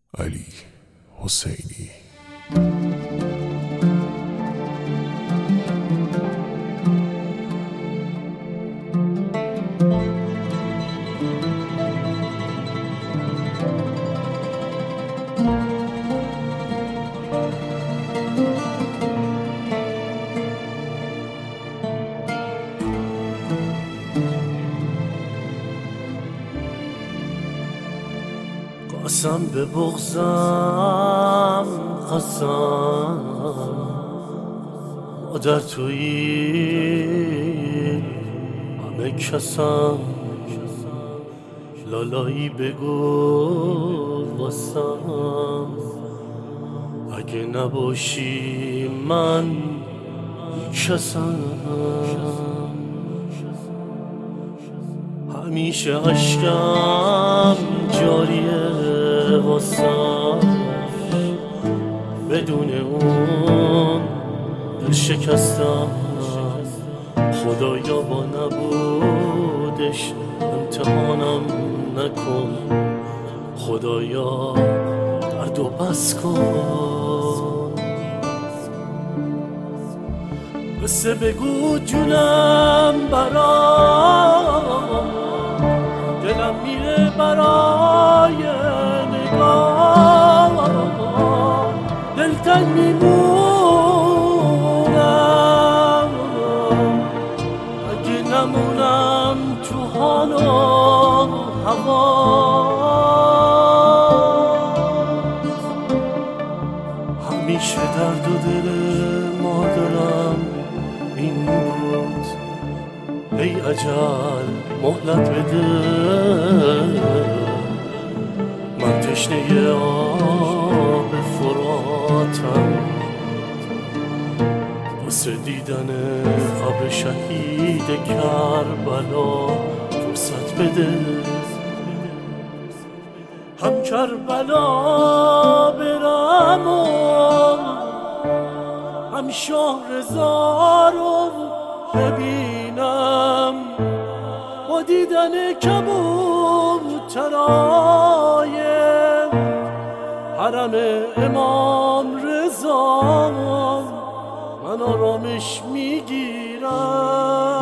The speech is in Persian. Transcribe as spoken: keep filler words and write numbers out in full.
علی حسینی. قسم به بغضم، قسم مادر تویی همه کسم، لالایی بگو واسم، اگه نباشی من کسم. همیشه عشقم جاریه واسم، بدون اون دل شکستم. خدایا با نبودش امتحانم نکن، خدایا درد و بس کن. قصه بگو جونم برام، دلم میره برای نگاه، دلتنگ میمونم اگه نمونم تو حال و هوا. همیشه درد و دل مادرم این بود، ای اجل مهلت بده، من تشنه آب فراتم، واسه دیدن قبر شهید کربلا فرصت بده. هم کربلا برم و هم شهرزار رو ببینم، با دیدن کبوترای حرم امام رضا من آرامش میگیرم.